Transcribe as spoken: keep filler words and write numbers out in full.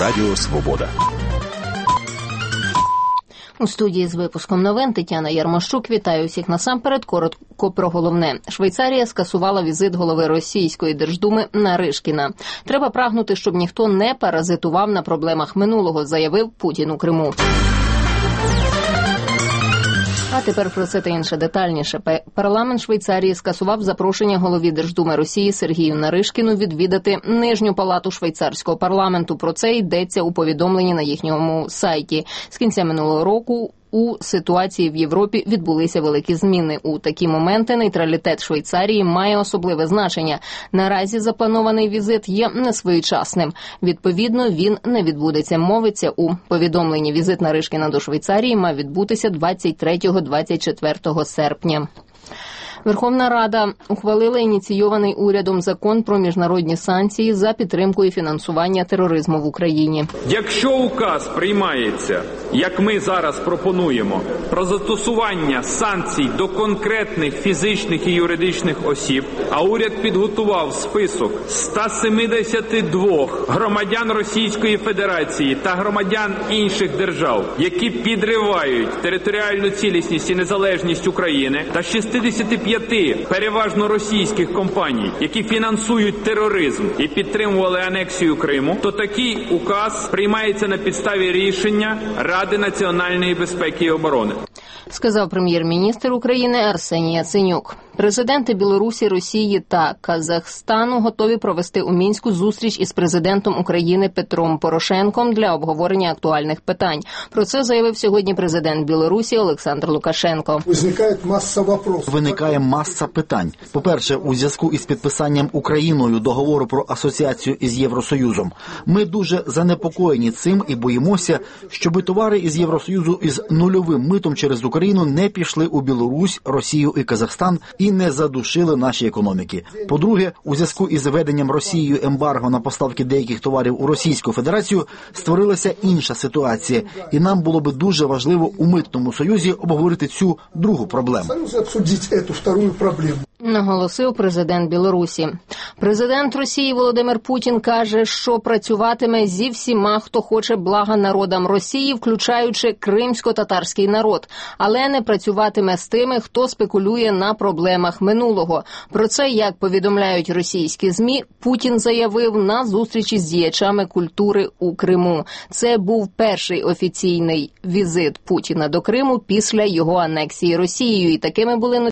Радіо Свобода. У студії з випуском новин Тетяна Ярмощук. Вітаю всіх. Насамперед, коротко про головне. Швейцарія скасувала візит голови Російської Держдуми Наришкіна. Треба прагнути, щоб ніхто не паразитував на проблемах минулого, заявив Путін у Криму. А тепер про це та інше детальніше. Парламент Швейцарії скасував запрошення голові Держдуми Росії Сергію Наришкіну відвідати Нижню палату швейцарського парламенту. Про це йдеться у повідомленні на їхньому сайті. З кінця минулого року у ситуації в Європі відбулися великі зміни. У такі моменти нейтралітет Швейцарії має особливе значення. Наразі запланований візит є несвоєчасним. Відповідно, він не відбудеться. Мовиться у повідомленні. Візит Наришкіна до Швейцарії мав відбутися двадцять третього - двадцять четвертого серпня. Верховна Рада ухвалила ініційований урядом закон про міжнародні санкції за підтримку і фінансування тероризму в Україні. Якщо указ приймається, як ми зараз пропонуємо, про застосування санкцій до конкретних фізичних і юридичних осіб, а уряд підготував список ста сімдесяти двох громадян Російської Федерації та громадян інших держав, які підривають територіальну цілісність і незалежність України, та шістдесят п'ять переважно російських компаній, які фінансують тероризм і підтримували анексію Криму, то такий указ приймається на підставі рішення Ради національної безпеки і оборони. Сказав прем'єр-міністр України Арсеній Яценюк. Президенти Білорусі, Росії та Казахстану готові провести у Мінську зустріч із президентом України Петром Порошенком для обговорення актуальних питань. Про це заявив сьогодні президент Білорусі Олександр Лукашенко. Виникає маса питань. По-перше, у зв'язку із підписанням Україною договору про асоціацію із Євросоюзом. Ми дуже занепокоєні цим і боїмося, щоби товари із Євросоюзу із нульовим митом через Україну не пішли у Білорусь, Росію і Казахстан і не задушили наші економіки. По-друге, у зв'язку із введенням Росією ембарго на поставки деяких товарів у Російську Федерацію створилася інша ситуація, і нам було би дуже важливо у Митному Союзі обговорити цю другу проблему. Наголосив президент Білорусі. Президент Росії Володимир Путін каже, що працюватиме зі всіма, хто хоче блага народам Росії, включаючи кримсько-татарський народ, але не працюватиме з тими, хто спекулює на проблемах минулого. Про це, як повідомляють російські ЗМІ, Путін заявив на зустрічі з діячами культури у Криму. Це був перший офіційний візит Путіна до Криму після його анексії Росією, і такими були